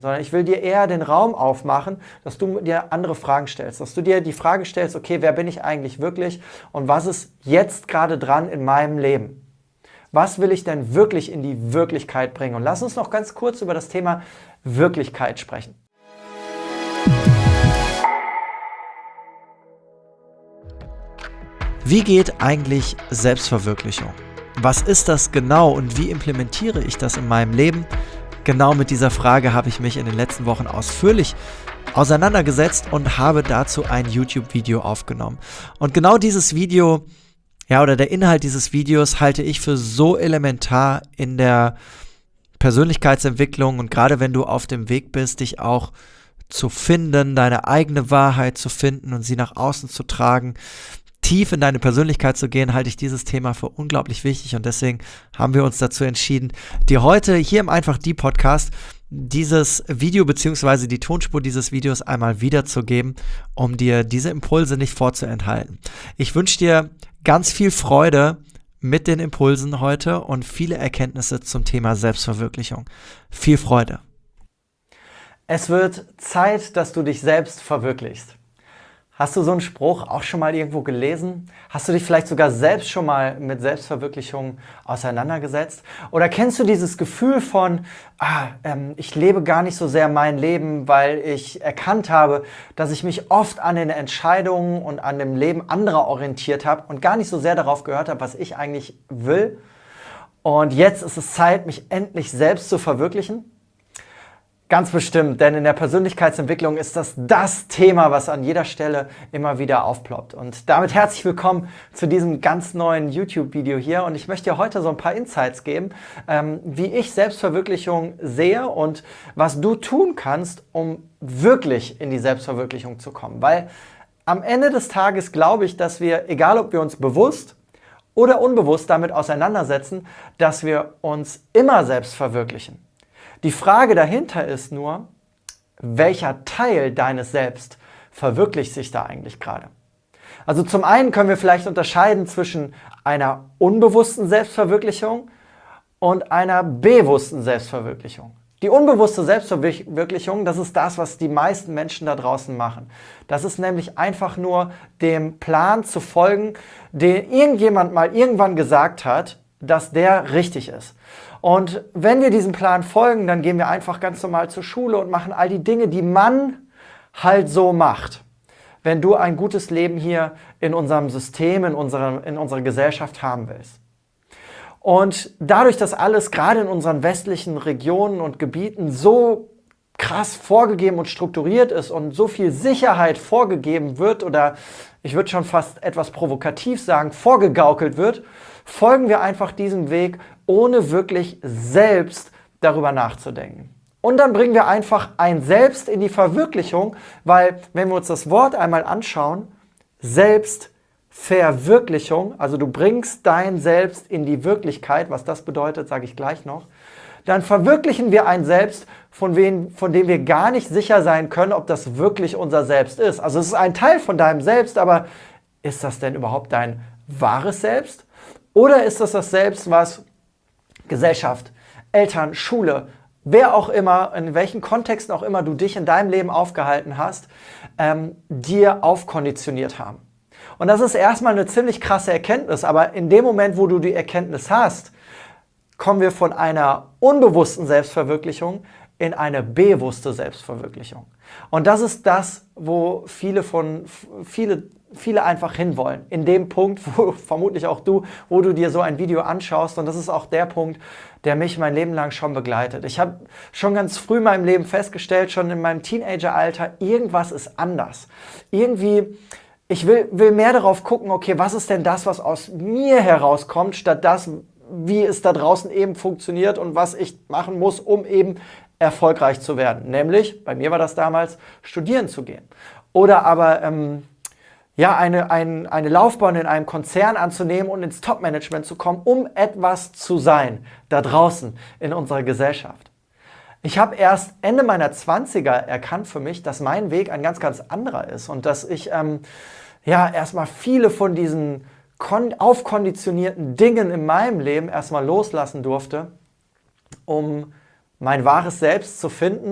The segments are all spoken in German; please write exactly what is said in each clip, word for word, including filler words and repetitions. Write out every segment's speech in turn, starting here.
sondern ich will dir eher den Raum aufmachen, dass du dir andere Fragen stellst, dass du dir die Frage stellst, okay, wer bin ich eigentlich wirklich und was ist jetzt gerade dran in meinem Leben? Was will ich denn wirklich in die Wirklichkeit bringen? Und lass uns noch ganz kurz über das Thema Wirklichkeit sprechen. Wie geht eigentlich Selbstverwirklichung? Was ist das genau und wie implementiere ich das in meinem Leben? Genau mit dieser Frage habe ich mich in den letzten Wochen ausführlich auseinandergesetzt und habe dazu ein YouTube-Video aufgenommen. Und genau dieses Video, ja, oder der Inhalt dieses Videos halte ich für so elementar in der Persönlichkeitsentwicklung und gerade wenn du auf dem Weg bist, dich auch zu finden, deine eigene Wahrheit zu finden und sie nach außen zu tragen, tief in deine Persönlichkeit zu gehen, halte ich dieses Thema für unglaublich wichtig und deswegen haben wir uns dazu entschieden, dir heute hier im Einfach die Podcast dieses Video bzw. die Tonspur dieses Videos einmal wiederzugeben, um dir diese Impulse nicht vorzuenthalten. Ich wünsche dir ganz viel Freude mit den Impulsen heute und viele Erkenntnisse zum Thema Selbstverwirklichung. Viel Freude! Es wird Zeit, dass du dich selbst verwirklichst. Hast du so einen Spruch auch schon mal irgendwo gelesen? Hast du dich vielleicht sogar selbst schon mal mit Selbstverwirklichung auseinandergesetzt? Oder kennst du dieses Gefühl von, ah, ähm, ich lebe gar nicht so sehr mein Leben, weil ich erkannt habe, dass ich mich oft an den Entscheidungen und an dem Leben anderer orientiert habe und gar nicht so sehr darauf gehört habe, was ich eigentlich will? Und jetzt ist es Zeit, mich endlich selbst zu verwirklichen? Ganz bestimmt, denn in der Persönlichkeitsentwicklung ist das das Thema, was an jeder Stelle immer wieder aufploppt. Und damit herzlich willkommen zu diesem ganz neuen YouTube-Video hier. Und ich möchte dir heute so ein paar Insights geben, ähm, wie ich Selbstverwirklichung sehe und was du tun kannst, um wirklich in die Selbstverwirklichung zu kommen. Weil am Ende des Tages glaube ich, dass wir, egal ob wir uns bewusst oder unbewusst damit auseinandersetzen, dass wir uns immer selbst verwirklichen. Die Frage dahinter ist nur, welcher Teil deines Selbst verwirklicht sich da eigentlich gerade? Also zum einen können wir vielleicht unterscheiden zwischen einer unbewussten Selbstverwirklichung und einer bewussten Selbstverwirklichung. Die unbewusste Selbstverwirklichung, das ist das, was die meisten Menschen da draußen machen. Das ist nämlich einfach nur dem Plan zu folgen, den irgendjemand mal irgendwann gesagt hat, dass der richtig ist. Und wenn wir diesem Plan folgen, dann gehen wir einfach ganz normal zur Schule und machen all die Dinge, die man halt so macht. Wenn du ein gutes Leben hier in unserem System, in unserer, in unserer Gesellschaft haben willst. Und dadurch, dass alles gerade in unseren westlichen Regionen und Gebieten so krass vorgegeben und strukturiert ist und so viel Sicherheit vorgegeben wird oder ich würde schon fast etwas provokativ sagen, vorgegaukelt wird, folgen wir einfach diesem Weg, ohne wirklich selbst darüber nachzudenken. Und dann bringen wir einfach ein Selbst in die Verwirklichung, weil wenn wir uns das Wort einmal anschauen, Selbstverwirklichung, also du bringst dein Selbst in die Wirklichkeit, was das bedeutet, sage ich gleich noch, dann verwirklichen wir ein Selbst, von, wen, von dem wir gar nicht sicher sein können, ob das wirklich unser Selbst ist. Also es ist ein Teil von deinem Selbst, aber ist das denn überhaupt dein wahres Selbst? Oder ist das das Selbst, was Gesellschaft, Eltern, Schule, wer auch immer, in welchen Kontexten auch immer du dich in deinem Leben aufgehalten hast, ähm, dir aufkonditioniert haben? Und das ist erstmal eine ziemlich krasse Erkenntnis, aber in dem Moment, wo du die Erkenntnis hast, kommen wir von einer unbewussten Selbstverwirklichung in eine bewusste Selbstverwirklichung. Und das ist das, wo viele von viele viele einfach hinwollen. In dem Punkt, wo vermutlich auch du, wo du dir so ein Video anschaust. Und das ist auch der Punkt, der mich mein Leben lang schon begleitet. Ich habe schon ganz früh in meinem Leben festgestellt, schon in meinem Teenageralter, irgendwas ist anders. Irgendwie, ich will, will mehr darauf gucken, okay, was ist denn das, was aus mir herauskommt, statt das, wie es da draußen eben funktioniert und was ich machen muss, um eben erfolgreich zu werden. Nämlich, bei mir war das damals, studieren zu gehen. Oder aber ähm, ja, eine, ein, eine Laufbahn in einem Konzern anzunehmen und ins Top-Management zu kommen, um etwas zu sein, da draußen in unserer Gesellschaft. Ich habe erst Ende meiner Zwanziger erkannt für mich, dass mein Weg ein ganz, ganz anderer ist und dass ich ähm, ja erstmal viele von diesen aufkonditionierten Dingen in meinem Leben erstmal loslassen durfte, um mein wahres Selbst zu finden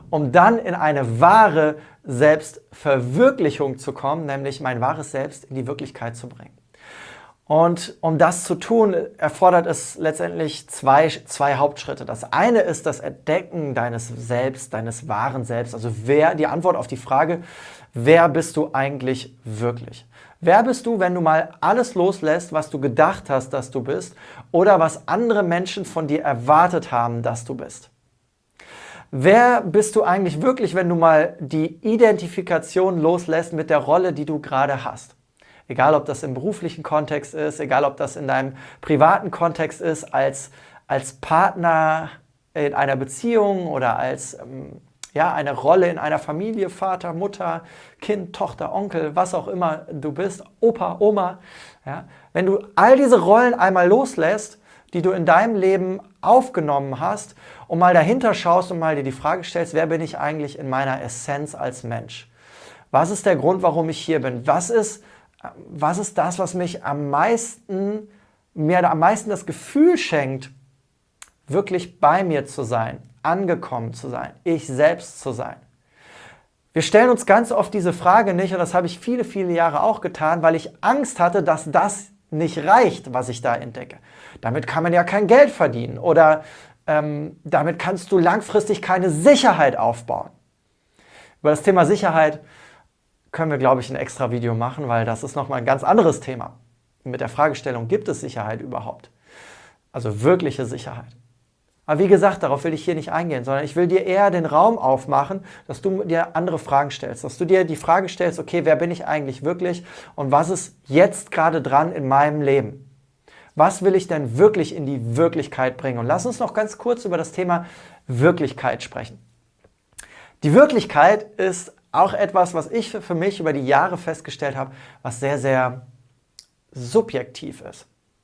um dann in eine wahre Selbstverwirklichung zu kommen, nämlich mein wahres Selbst in die Wirklichkeit zu bringen. Und um das zu tun, erfordert es letztendlich zwei, zwei Hauptschritte. Das eine ist das Entdecken deines Selbst, deines wahren Selbst. Also wer, die Antwort auf die Frage, wer bist du eigentlich wirklich? Wer bist du, wenn du mal alles loslässt, was du gedacht hast, dass du bist, oder was andere Menschen von dir erwartet haben, dass du bist? Wer bist du eigentlich wirklich, wenn du mal die Identifikation loslässt mit der Rolle, die du gerade hast? Egal, ob das im beruflichen Kontext ist, egal, ob das in deinem privaten Kontext ist, als, als Partner in einer Beziehung oder als ähm, ja, eine Rolle in einer Familie, Vater, Mutter, Kind, Tochter, Onkel, was auch immer du bist, Opa, Oma. Ja? Wenn du all diese Rollen einmal loslässt, die du in deinem Leben aufgenommen hast und mal dahinter schaust und mal dir die Frage stellst, wer bin ich eigentlich in meiner Essenz als Mensch? Was ist der Grund, warum ich hier bin? Was ist Was ist das, was mich am meisten, mir am meisten das Gefühl schenkt, wirklich bei mir zu sein, angekommen zu sein, ich selbst zu sein? Wir stellen uns ganz oft diese Frage nicht, und das habe ich viele, viele Jahre auch getan, weil ich Angst hatte, dass das nicht reicht, was ich da entdecke. Damit kann man ja kein Geld verdienen oder ähm, damit kannst du langfristig keine Sicherheit aufbauen. Über das Thema Sicherheit können wir, glaube ich, ein extra Video machen, weil das ist nochmal ein ganz anderes Thema. Mit der Fragestellung, gibt es Sicherheit überhaupt? Also wirkliche Sicherheit. Aber wie gesagt, darauf will ich hier nicht eingehen, sondern ich will dir eher den Raum aufmachen, dass du dir andere Fragen stellst. Dass du dir die Frage stellst, okay, wer bin ich eigentlich wirklich und was ist jetzt gerade dran in meinem Leben? Was will ich denn wirklich in die Wirklichkeit bringen? Und lass uns noch ganz kurz über das Thema Wirklichkeit sprechen. Die Wirklichkeit ist auch etwas, was ich für mich über die Jahre festgestellt habe, was sehr, sehr subjektiv ist.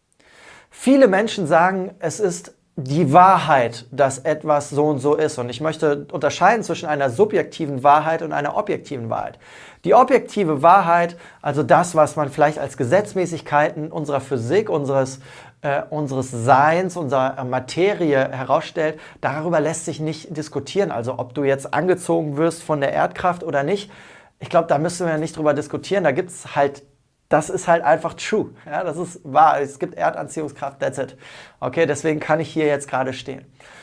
Viele Menschen sagen, es ist die Wahrheit, dass etwas so und so ist. Und ich möchte unterscheiden zwischen einer subjektiven Wahrheit und einer objektiven Wahrheit. Die objektive Wahrheit, also das, was man vielleicht als Gesetzmäßigkeiten unserer Physik, unseres, äh, unseres Seins, unserer Materie herausstellt, darüber lässt sich nicht diskutieren. Also ob du jetzt angezogen wirst von der Erdkraft oder nicht, ich glaube, da müssen wir nicht drüber diskutieren. Da gibt es halt Das ist halt einfach true. Ja, das ist wahr. Es gibt Erdanziehungskraft, that's it. Okay, deswegen kann ich hier jetzt gerade stehen.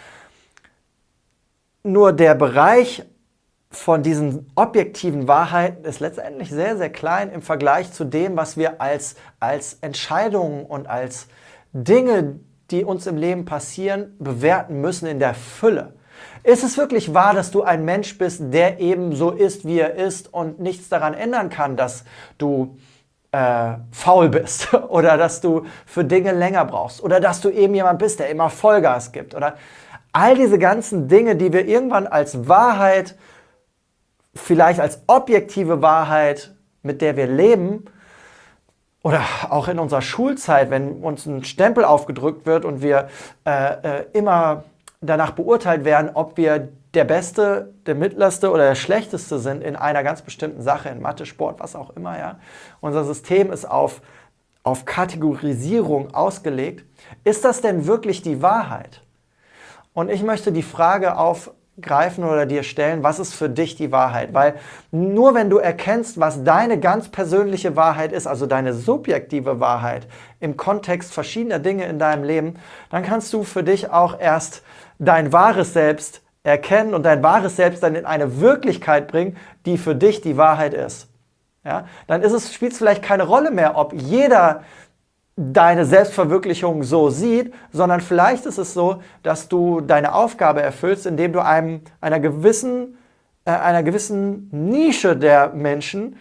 Nur der Bereich von diesen objektiven Wahrheiten ist letztendlich sehr, sehr klein im Vergleich zu dem, was wir als, als Entscheidungen und als Dinge, die uns im Leben passieren, bewerten müssen in der Fülle. Ist es wirklich wahr, dass du ein Mensch bist, der eben so ist, wie er ist und nichts daran ändern kann, dass du Äh, faul bist oder dass du für Dinge länger brauchst oder dass du eben jemand bist, der immer Vollgas gibt oder all diese ganzen Dinge, die wir irgendwann als Wahrheit, vielleicht als objektive Wahrheit, mit der wir leben oder auch in unserer Schulzeit, wenn uns ein Stempel aufgedrückt wird und wir äh, äh, immer danach beurteilt werden, ob wir der Beste, der Mittlerste oder der Schlechteste sind in einer ganz bestimmten Sache, in Mathe, Sport, was auch immer. Ja. Unser System ist auf, auf Kategorisierung ausgelegt. Ist das denn wirklich die Wahrheit? Und ich möchte die Frage aufgreifen oder dir stellen, was ist für dich die Wahrheit? Weil nur wenn du erkennst, was deine ganz persönliche Wahrheit ist, also deine subjektive Wahrheit im Kontext verschiedener Dinge in deinem Leben, dann kannst du für dich auch erst dein wahres Selbst erkennen und dein wahres Selbst dann in eine Wirklichkeit bringen, die für dich die Wahrheit ist. Ja? Dann ist es, spielt es vielleicht keine Rolle mehr, ob jeder deine Selbstverwirklichung so sieht, sondern vielleicht ist es so, dass du deine Aufgabe erfüllst, indem du einem, einer, gewissen, äh, einer gewissen Nische der Menschen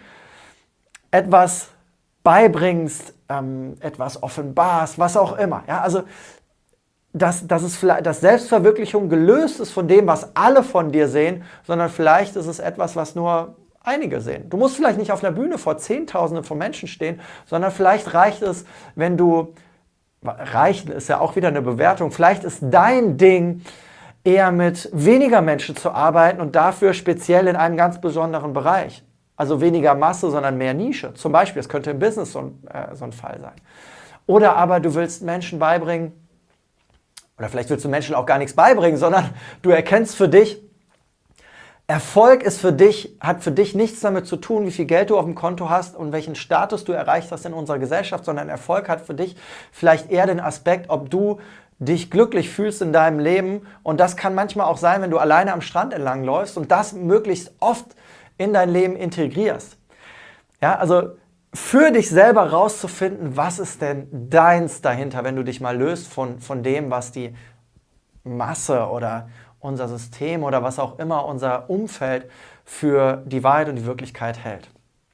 etwas beibringst, ähm, etwas offenbarst, was auch immer. Ja? Also Dass, dass, es vielleicht, dass Selbstverwirklichung gelöst ist von dem, was alle von dir sehen, sondern vielleicht ist es etwas, was nur einige sehen. Du musst vielleicht nicht auf einer Bühne vor Zehntausenden von Menschen stehen, sondern vielleicht reicht es, wenn du, reichen ist ja auch wieder eine Bewertung, vielleicht ist dein Ding, eher mit weniger Menschen zu arbeiten und dafür speziell in einem ganz besonderen Bereich. Also weniger Masse, sondern mehr Nische. Zum Beispiel, es könnte im Business so ein, äh, so ein Fall sein. Oder aber du willst Menschen beibringen, oder vielleicht willst du Menschen auch gar nichts beibringen, sondern du erkennst für dich, Erfolg ist für dich, hat für dich nichts damit zu tun, wie viel Geld du auf dem Konto hast und welchen Status du erreicht hast in unserer Gesellschaft, sondern Erfolg hat für dich vielleicht eher den Aspekt, ob du dich glücklich fühlst in deinem Leben. Und das kann manchmal auch sein, wenn du alleine am Strand entlang läufst und das möglichst oft in dein Leben integrierst. Ja, also für dich selber rauszufinden, was ist denn deins dahinter, wenn du dich mal löst von, von dem, was die Masse oder unser System oder was auch immer unser Umfeld für die Wahrheit und die Wirklichkeit hält.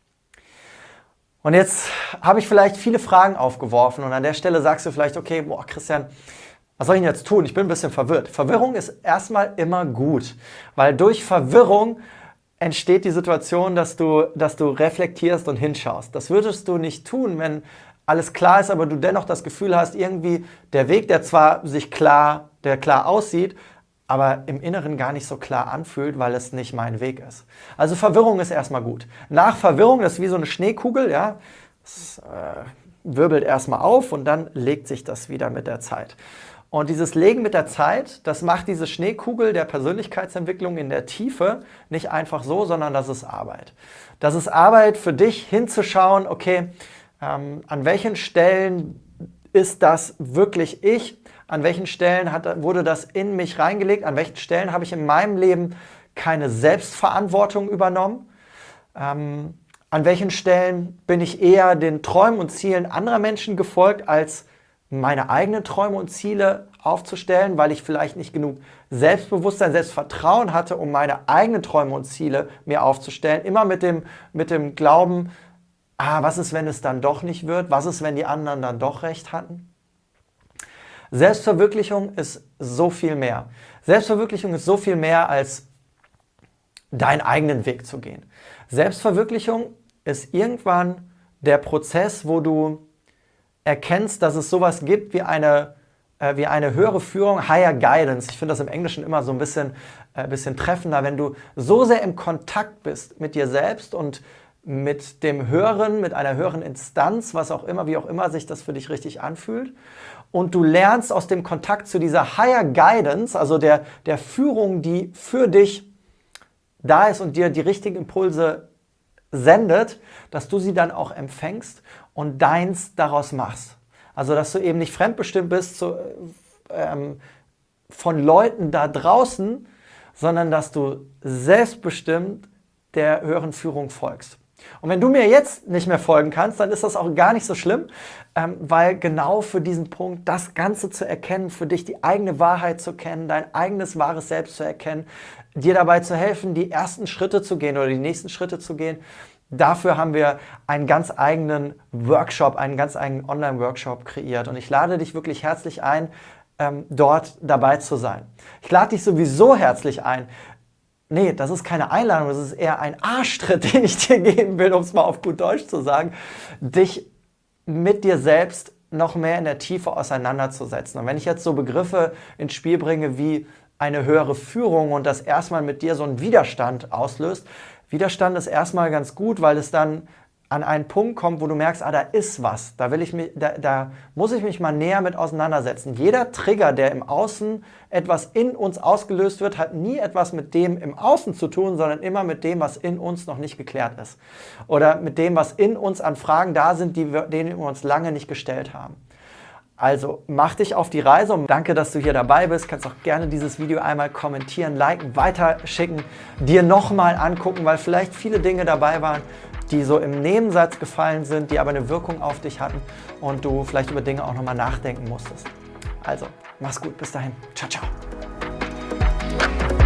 Und jetzt habe ich vielleicht viele Fragen aufgeworfen und an der Stelle sagst du vielleicht, okay, boah, Christian, was soll ich denn jetzt tun? Ich bin ein bisschen verwirrt. Verwirrung ist erstmal immer gut, weil durch Verwirrung entsteht die Situation, dass du, dass du reflektierst und hinschaust. Das würdest du nicht tun, wenn alles klar ist, aber du dennoch das Gefühl hast, irgendwie der Weg, der zwar sich klar, der klar aussieht, aber im Inneren gar nicht so klar anfühlt, weil es nicht mein Weg ist. Also Verwirrung ist erstmal gut. Nach Verwirrung, das ist wie so eine Schneekugel, ja, es äh, wirbelt erstmal auf und dann legt sich das wieder mit der Zeit. Und dieses Legen mit der Zeit, das macht diese Schneekugel der Persönlichkeitsentwicklung in der Tiefe nicht einfach so, sondern das ist Arbeit. Das ist Arbeit für dich hinzuschauen, okay, ähm, an welchen Stellen ist das wirklich ich? An welchen Stellen hat, wurde das in mich reingelegt? An welchen Stellen habe ich in meinem Leben keine Selbstverantwortung übernommen? Ähm, an welchen Stellen bin ich eher den Träumen und Zielen anderer Menschen gefolgt, als meine eigenen Träume und Ziele aufzustellen, weil ich vielleicht nicht genug Selbstbewusstsein, Selbstvertrauen hatte, um meine eigenen Träume und Ziele mir aufzustellen? Immer mit dem, mit dem Glauben, ah, was ist, wenn es dann doch nicht wird? Was ist, wenn die anderen dann doch recht hatten? Selbstverwirklichung ist so viel mehr. Selbstverwirklichung ist so viel mehr, als deinen eigenen Weg zu gehen. Selbstverwirklichung ist irgendwann der Prozess, wo du erkennst, dass es sowas gibt wie eine, äh, wie eine höhere Führung, Higher Guidance. Ich finde das im Englischen immer so ein bisschen, äh, bisschen treffender, wenn du so sehr im Kontakt bist mit dir selbst und mit dem Höheren, mit einer höheren Instanz, was auch immer, wie auch immer sich das für dich richtig anfühlt. Und du lernst aus dem Kontakt zu dieser Higher Guidance, also der, der Führung, die für dich da ist und dir die richtigen Impulse sendet, dass du sie dann auch empfängst und deins daraus machst. Also dass du eben nicht fremdbestimmt bist zu, ähm, von Leuten da draußen, sondern dass du selbstbestimmt der höheren Führung folgst. Und wenn du mir jetzt nicht mehr folgen kannst, dann ist das auch gar nicht so schlimm, ähm, weil genau für diesen Punkt, das Ganze zu erkennen, für dich die eigene Wahrheit zu kennen, dein eigenes wahres Selbst zu erkennen, dir dabei zu helfen, die ersten Schritte zu gehen oder die nächsten Schritte zu gehen, dafür haben wir einen ganz eigenen Workshop, einen ganz eigenen Online-Workshop kreiert. Und ich lade dich wirklich herzlich ein, ähm, dort dabei zu sein. Ich lade dich sowieso herzlich ein. Nee, das ist keine Einladung, das ist eher ein Arschtritt, den ich dir geben will, um es mal auf gut Deutsch zu sagen, dich mit dir selbst noch mehr in der Tiefe auseinanderzusetzen. Und wenn ich jetzt so Begriffe ins Spiel bringe wie eine höhere Führung und das erstmal mit dir so einen Widerstand auslöst, Widerstand ist erstmal ganz gut, weil es dann an einen Punkt kommt, wo du merkst, ah, da ist was, da, will ich mich, da, da muss ich mich mal näher mit auseinandersetzen. Jeder Trigger, der im Außen etwas in uns ausgelöst wird, hat nie etwas mit dem im Außen zu tun, sondern immer mit dem, was in uns noch nicht geklärt ist. Oder mit dem, was in uns an Fragen da sind, die wir, denen wir uns lange nicht gestellt haben. Also mach dich auf die Reise und danke, dass du hier dabei bist. Kannst auch gerne dieses Video einmal kommentieren, liken, weiterschicken, dir nochmal angucken, weil vielleicht viele Dinge dabei waren, die so im Nebensatz gefallen sind, die aber eine Wirkung auf dich hatten und du vielleicht über Dinge auch nochmal nachdenken musstest. Also, mach's gut, bis dahin. Ciao, ciao.